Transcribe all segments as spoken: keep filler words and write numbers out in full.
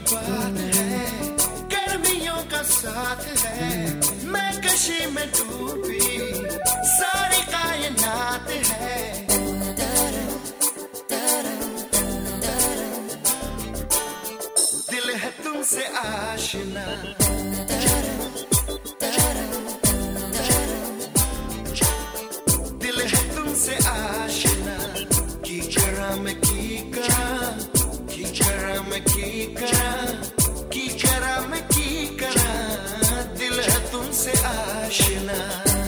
बात है, गर्मियों का साथ है, मैं कशी में डूबी सारी कायनात है। दिल है तुमसे आशना, दिल है तुमसे आशना, की करा मैं की करा, की करा मैं की करा, की करा मैं की करा, दिल है तुमसे आशना।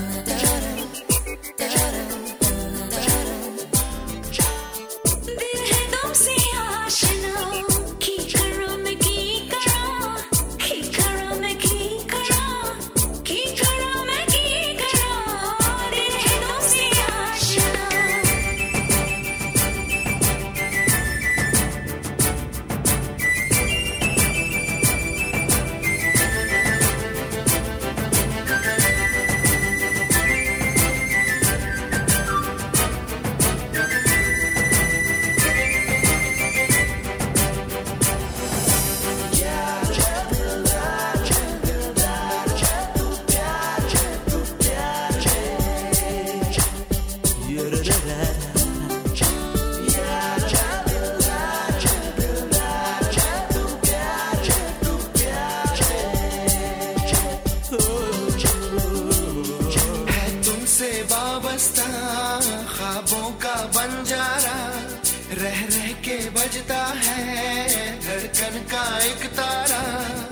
ख्वाबों का बंजारा रह रह के बजता है, धड़कन का एक तारा।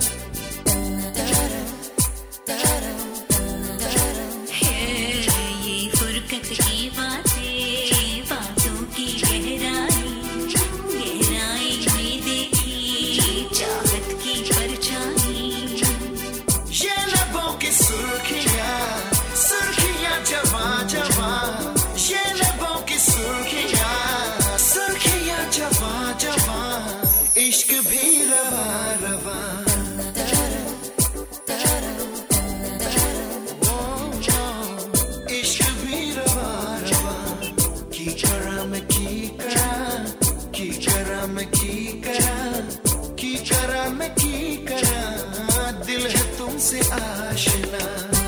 ये फुरकत की बातें, बातों की गहराई, गहराई में देखी चाहत की परछाई। ये लबों की सुर्खियां, सुर्खियां जवां जवां, ये लबों की सुर्खियां, सुर्खियां जवां जवां, इश्क भी रवा रवा। इश्क भी रवा रवा, की करा मैं की करा, की करा मैं की करा, की करा मैं की करा, दिल है तुमसे आशना।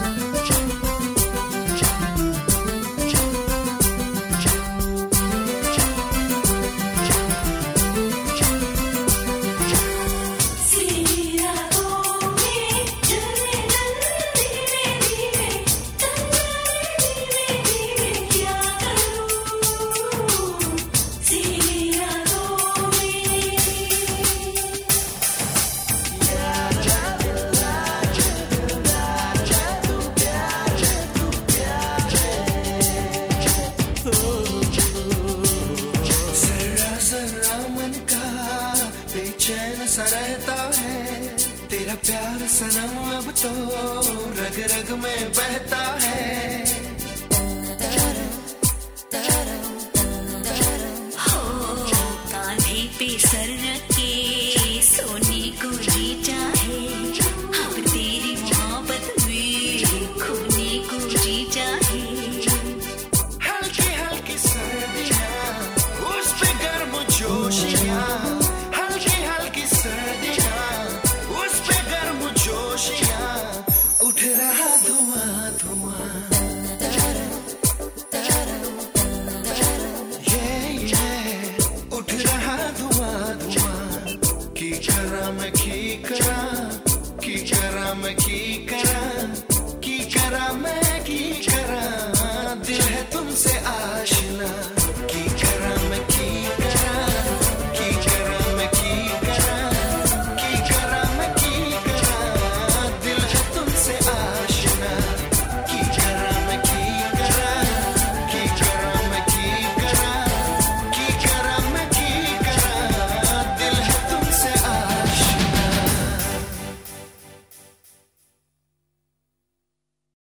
बेचैन सा रहता है, तेरा प्यार सनम अब तो रग रग में बहता है।